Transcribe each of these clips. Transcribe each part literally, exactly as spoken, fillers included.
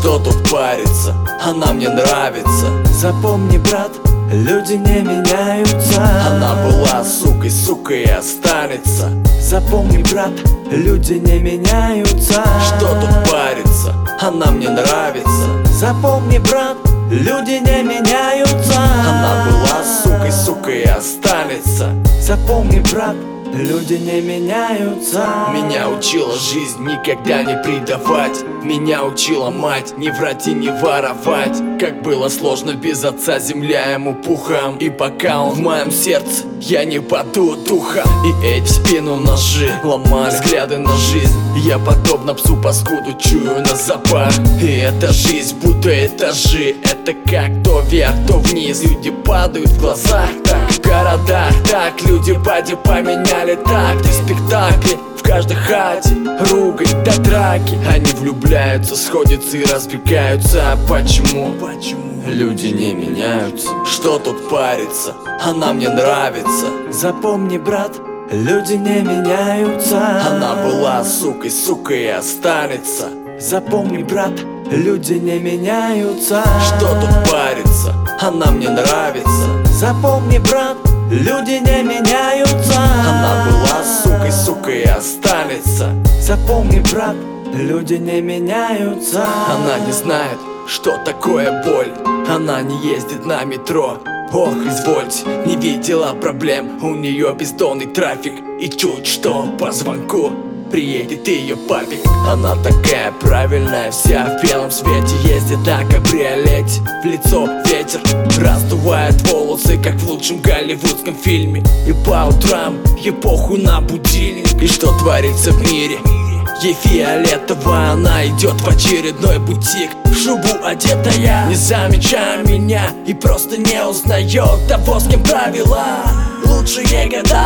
Что тут париться, она мне нравится. Запомни, брат, люди не меняются. Она была сукой, сукой и останется. Запомни, брат, люди не меняются. Что тут париться, она мне нравится. Запомни, брат, люди не меняются. Она была сукой, сукой и останется. Запомни, брат, люди не меняются. Меня учила жизнь никогда не предавать. Меня учила мать не врать и не воровать. Как было сложно без отца, земля ему пухом. И пока он в моем сердце, я не паду духом. И эти в спину ножи ломали взгляды на жизнь. Я подобно псу паскуду чую на запах. И эта жизнь будто этажи. Это как то вверх, то вниз. Люди падают в глазах, так в городах. Так люди бади поменяли так. Ты спектакли в каждой хате, ругань до драки. Они влюбляются, сходятся и разбегаются. А почему? Почему? Люди не меняются. Что тут париться, она мне нравится. Запомни, брат, люди не меняются. Она была сукой, сукой и останется. Запомни, брат, люди не меняются. Что тут париться, она мне нравится. Запомни, брат, люди не меняются. Она была сукой, сукой и останется. Запомни, брат, люди не меняются. Она не знает, что такое боль. Она не ездит на метро. Ох, извольте, не видела проблем. У нее бездонный трафик. И чуть что по звонку приедет ее папик. Она такая правильная, вся в белом свете. Ездит на кабриолете, в лицо ветер раздувает волосы, как в лучшем голливудском фильме. И по утрам ей похуй на будильник. И что творится в мире, ей фиолетово. Она идет в очередной бутик, в шубу одетая, не замечая меня и просто не узнает того, с кем провела лучшие года.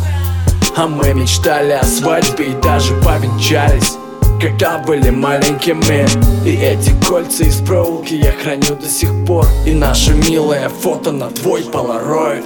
А мы мечтали о свадьбе и даже повенчались, когда были маленькими. И эти кольца из проволоки я храню до сих пор. И наше милое фото на твой полароид.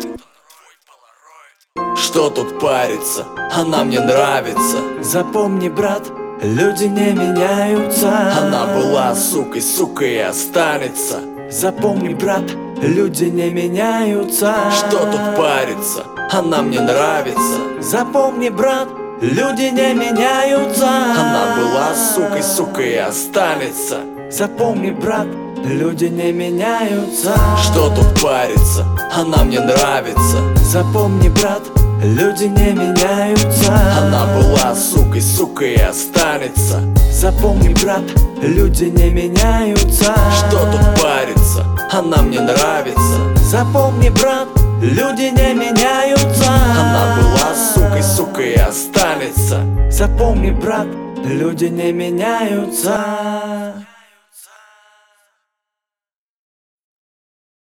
Что тут париться, она мне нравится. Запомни, брат, люди не меняются. Она была сукой, сукой и останется. Запомни, брат, люди не меняются. Что тут париться, она мне нравится. Запомни, брат, люди не меняются. Она была сукой, сукой и останется. Запомни, брат, люди не меняются. Что тут париться, она мне нравится. Запомни, брат, люди не меняются. Она была сукой, сукой и останется. Запомни, брат, люди не меняются. Что тут париться, она мне нравится. Запомни, брат, люди не меняются. Она была сукой, сукой и останется. Запомни, брат, люди не меняются.